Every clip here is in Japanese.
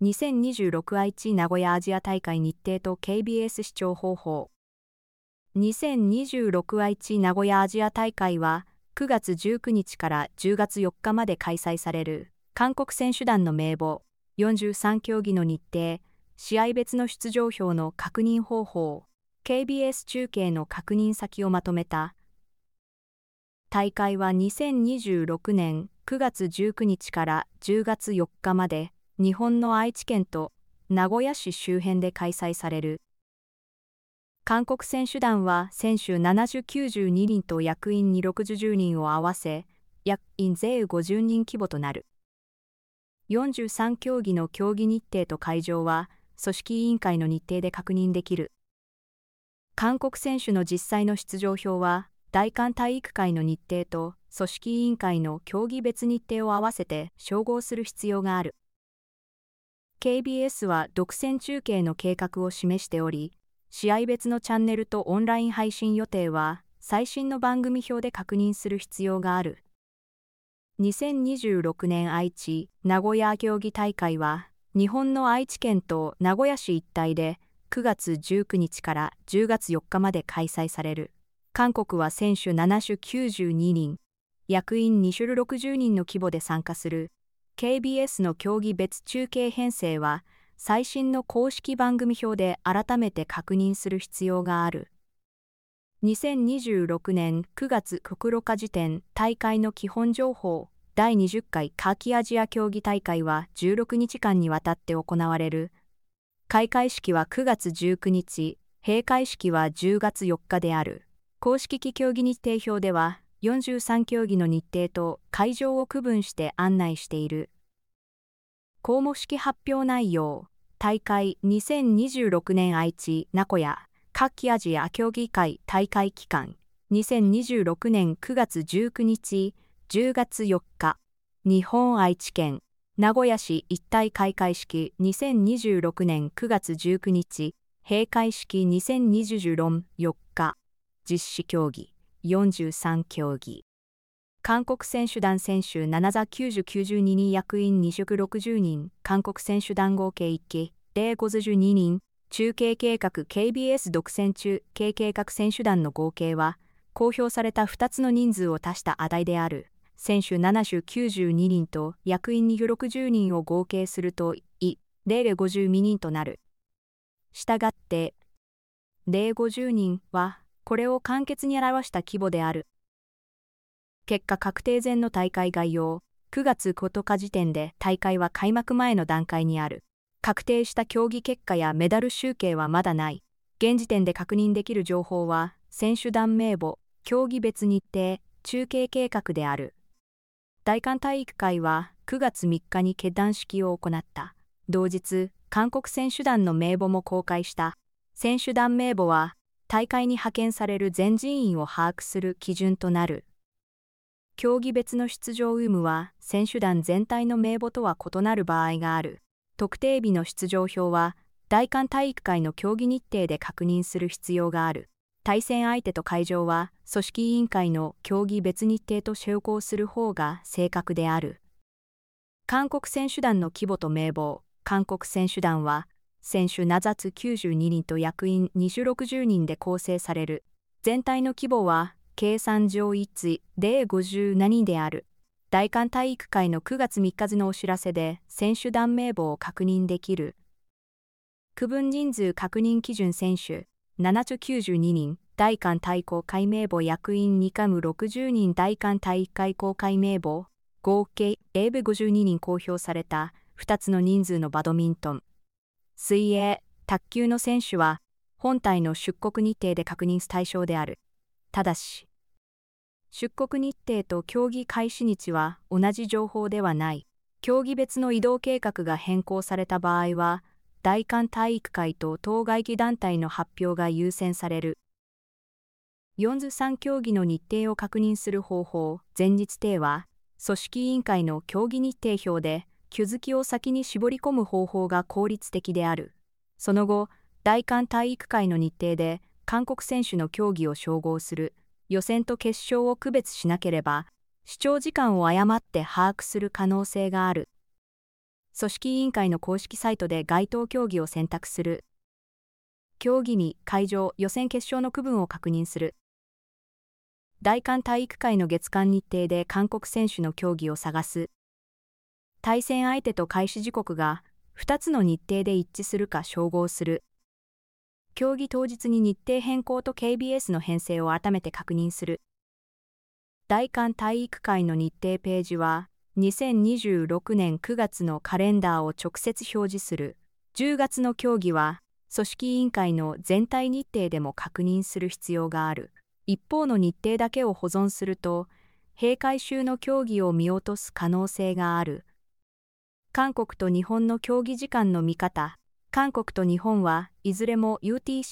2026愛知名古屋アジア大会日程と KBS 視聴方法。2026愛知名古屋アジア大会は9月19日から10月4日まで開催される韓国選手団の名簿、43競技の日程、試合別の出場表の確認方法、KBS 中継の確認先をまとめた。大会は2026年9月19日から10月4日まで日本の愛知県と名古屋市周辺で開催される。韓国選手団は選手792人と役員260人を合わせ、役員税50人規模となる。43競技の競技日程と会場は組織委員会の日程で確認できる。韓国選手の実際の出場表は、大韓体育会の日程と組織委員会の競技別日程を合わせて照合する必要がある。KBS は独占中継の計画を示しており、試合別のチャンネルとオンライン配信予定は最新の番組表で確認する必要がある。2026年愛知・名古屋競技大会は、日本の愛知県と名古屋市一帯で9月19日から10月4日まで開催される。韓国は選手7種92人、役員2種60人の規模で参加する。KBS の競技別中継編成は、最新の公式番組表で改めて確認する必要がある。2026年9月9日時点大会の基本情報第20回夏季アジア競技大会は16日間にわたって行われる。開会式は9月19日、閉会式は10月4日である。公式競技日程表では43競技の日程と会場を区分して案内している。公募式発表内容、大会2026年愛知・名古屋夏季アジア競技会大会期間2026年9月19日、10月4日、日本愛知県、名古屋市一体開会式2026年9月19日、閉会式2026 4日、実施競技43競技。韓国選手団選手7座9092人役員260人、韓国選手団合計1期、052人、中継計画 KBS 独占中継計画選手団の合計は、公表された2つの人数を足した値である。選手7種92人と役員260人を合計すると、052人となる。したがって、050人は、これを簡潔に表した規模である。結果確定前の大会概要、9月9日時点で大会は開幕前の段階にある。確定した競技結果やメダル集計はまだない。現時点で確認できる情報は、選手団名簿、競技別日程、中継計画である。大韓体育会は9月3日に結団式を行った。同日、韓国選手団の名簿も公開した。選手団名簿は、大会に派遣される全人員を把握する基準となる。競技別の出場有無は選手団全体の名簿とは異なる場合がある。特定日の出場表は大韓体育会の競技日程で確認する必要がある。対戦相手と会場は組織委員会の競技別日程と照合する方が正確である。韓国選手団の規模と名簿。韓国選手団は選手7座92人と役員260人で構成される。全体の規模は計算上1、057人である。大韓体育会の9月3日付のお知らせで選手団名簿を確認できる。区分人数確認基準選手792人、大韓体育会名簿役員2カム60人大韓体育会公開名簿、合計52人公表された2つの人数のバドミントン、水泳、卓球の選手は本体の出国日程で確認対象である。ただし、出国日程と競技開始日は同じ情報ではない。競技別の移動計画が変更された場合は、大韓体育会と当該期団体の発表が優先される。43競技の日程を確認する方法、前日程は、組織委員会の競技日程表で、日付を先に絞り込む方法が効率的である。その後、大韓体育会の日程で、韓国選手の競技を照合する。予選と決勝を区別しなければ、視聴時間を誤って把握する可能性がある。 組織委員会の公式サイトで該当競技を選択する。競技日、会場、予選決勝の区分を確認する。大韓体育会の月間日程で韓国選手の競技を探す。対戦相手と開始時刻が2つの日程で一致するか照合する。競技当日に日程変更と KBS の編成を改めて確認する。大韓体育会の日程ページは、2026年9月のカレンダーを直接表示する。10月の競技は、組織委員会の全体日程でも確認する必要がある。一方の日程だけを保存すると、閉会週の競技を見落とす可能性がある。韓国と日本の競技時間の見方。韓国と日本はいずれも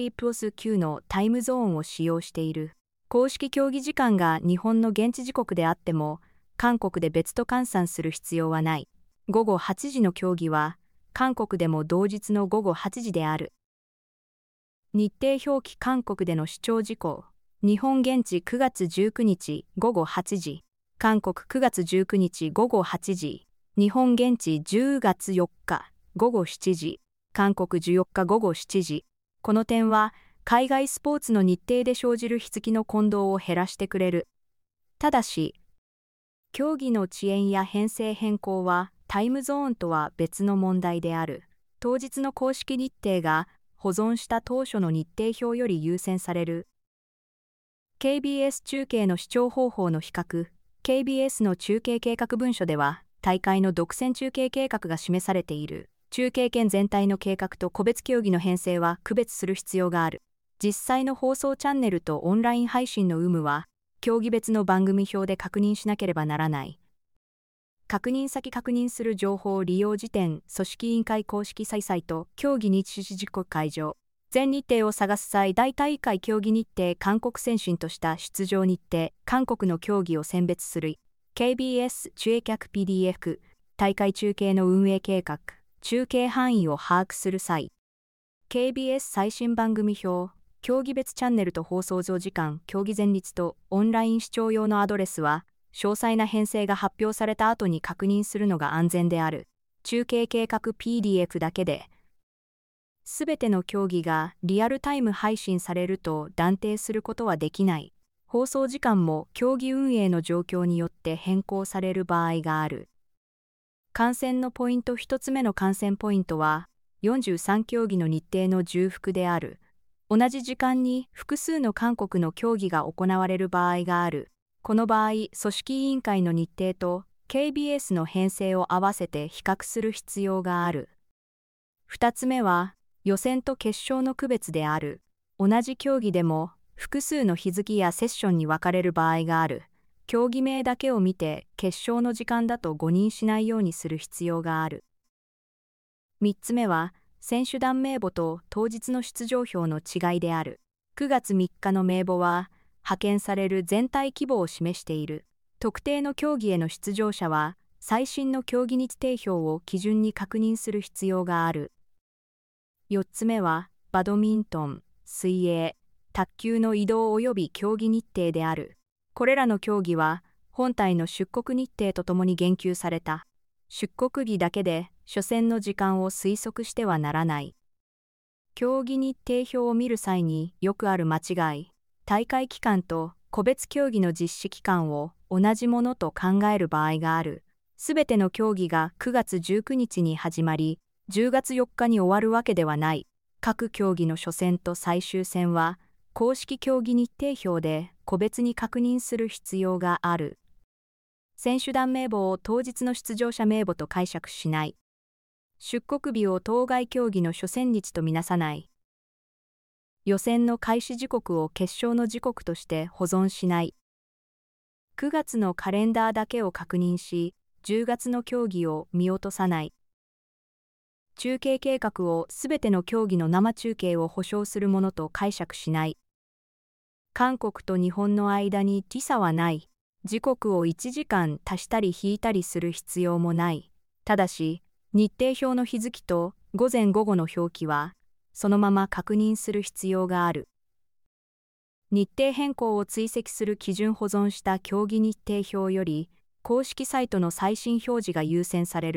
UTC+9 のタイムゾーンを使用している。公式競技時間が日本の現地時刻であっても、韓国で別と換算する必要はない。午後8時の競技は、韓国でも同日の午後8時である。日程表記韓国での視聴事項。日本現地9月19日午後8時。韓国9月19日午後8時。日本現地10月4日午後7時。韓国14日午後7時。この点は、海外スポーツの日程で生じる日付の混同を減らしてくれる。ただし、競技の遅延や編成変更はタイムゾーンとは別の問題である。当日の公式日程が保存した当初の日程表より優先される。KBS 中継の視聴方法の比較。KBS の中継計画文書では、大会の独占中継計画が示されている。中継圏全体の計画と個別競技の編成は区別する必要がある。実際の放送チャンネルとオンライン配信の有無は、競技別の番組表で確認しなければならない。確認先確認する情報利用時点、組織委員会公式サイト、競技日時時刻会場。全日程を探す際、大大会競技日程、韓国選手とした出場日程、韓国の競技を選別する。KBS 中継客 PDF、大会中継の運営計画。中継範囲を把握する際、KBS 最新番組表、競技別チャンネルと放送時間、競技前日とオンライン視聴用のアドレスは、詳細な編成が発表された後に確認するのが安全である。中継計画 PDF だけで、すべての競技がリアルタイム配信されると断定することはできない。放送時間も競技運営の状況によって変更される場合がある。観戦のポイント1つ目の観戦ポイントは、43競技の日程の重複である。同じ時間に複数の韓国の競技が行われる場合がある。この場合、組織委員会の日程と KBS の編成を合わせて比較する必要がある。2つ目は、予選と決勝の区別である。同じ競技でも、複数の日付やセッションに分かれる場合がある。競技名だけを見て決勝の時間だと誤認しないようにする必要がある。3つ目は、選手団名簿と当日の出場表の違いである。9月3日の名簿は、派遣される全体規模を示している。特定の競技への出場者は、最新の競技日程表を基準に確認する必要がある。4つ目は、バドミントン、水泳、卓球の移動及び競技日程である。これらの競技は、本体の出国日程とともに言及された。出国日だけで、初戦の時間を推測してはならない。競技日程表を見る際によくある間違い、大会期間と個別競技の実施期間を同じものと考える場合がある。すべての競技が9月19日に始まり、10月4日に終わるわけではない。各競技の初戦と最終戦は、公式競技日程表で個別に確認する必要がある。選手団名簿を当日の出場者名簿と解釈しない。出国日を当該競技の初戦日とみなさない。予選の開始時刻を決勝の時刻として保存しない。9月のカレンダーだけを確認し、10月の競技を見落とさない。中継計画をすべての競技の生中継を保証するものと解釈しない。韓国と日本の間に時差はない。時刻を1時間足したり引いたりする必要もない。ただし、日程表の日付と午前午後の表記は、そのまま確認する必要がある。日程変更を追跡する基準保存した競技日程表より、公式サイトの最新表示が優先される。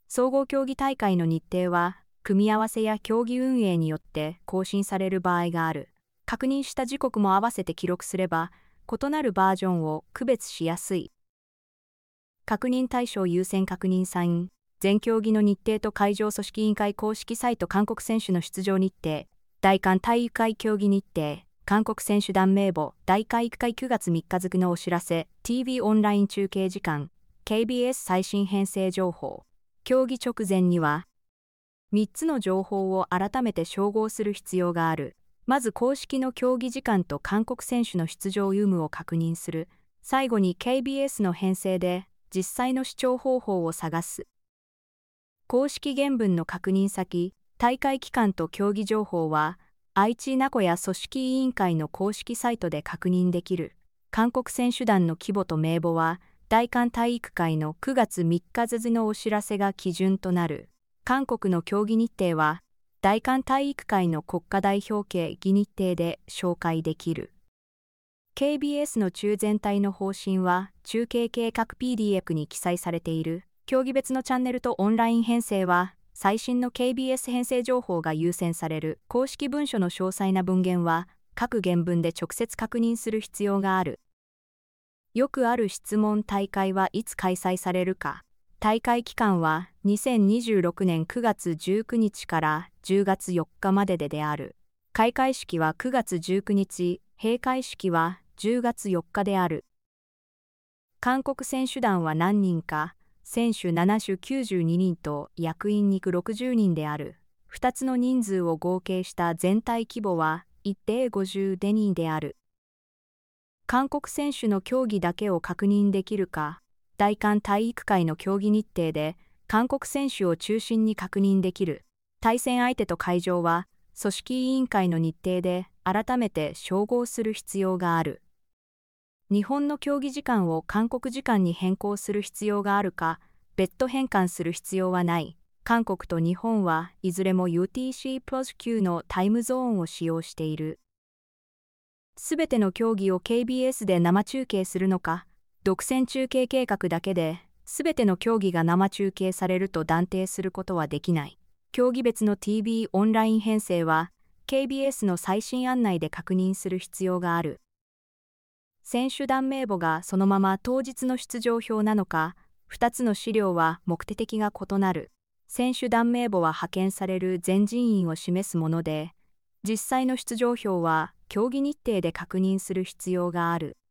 総合競技大会の日程は、組み合わせや競技運営によって更新される場合がある。確認した時刻も合わせて記録すれば、異なるバージョンを区別しやすい。確認対象優先確認サイン。全競技の日程と会場組織委員会公式サイト韓国選手の出場日程。大韓体育会競技日程。韓国選手団名簿。大体育会9月3日付のお知らせ。TV オンライン中継時間。KBS 最新編成情報。競技直前には、3つの情報を改めて照合する必要がある。まず公式の競技時間と韓国選手の出場有無を確認する。最後に KBS の編成で実際の視聴方法を探す。公式原文の確認先、大会期間と競技情報は、愛知名古屋組織委員会の公式サイトで確認できる。韓国選手団の規模と名簿は、大韓体育会の9月3日付のお知らせが基準となる。韓国の競技日程は、大韓体育会の国家代表系日程で紹介できる。KBS の中全体の方針は、中継計画 PDF に記載されている。競技別のチャンネルとオンライン編成は、最新の KBS 編成情報が優先される。公式文書の詳細な文言は、各原文で直接確認する必要がある。よくある質問。大会はいつ開催されるか。大会期間は2026年9月19日から10月4日までである。開会式は9月19日、閉会式は10月4日である。韓国選手団は何人か。選手7種92人と役員肉60人である。2つの人数を合計した全体規模は一定50人である。韓国選手の競技だけを確認できるか。大韓体育会の競技日程で韓国選手を中心に確認できる。対戦相手と会場は組織委員会の日程で改めて照合する必要がある。日本の競技時間を韓国時間に変更する必要があるか、別途変換する必要はない。韓国と日本はいずれも UTC プラス9のタイムゾーンを使用している。すべての競技を KBS で生中継するのか、独占中継計画だけですべての競技が生中継されると断定することはできない。競技別の TV オンライン編成は KBS の最新案内で確認する必要がある。選手団名簿がそのまま当日の出場表なのか、2つの資料は目的が異なる。選手団名簿は派遣される全人員を示すもので、実際の出場表は競技日程で確認する必要がある。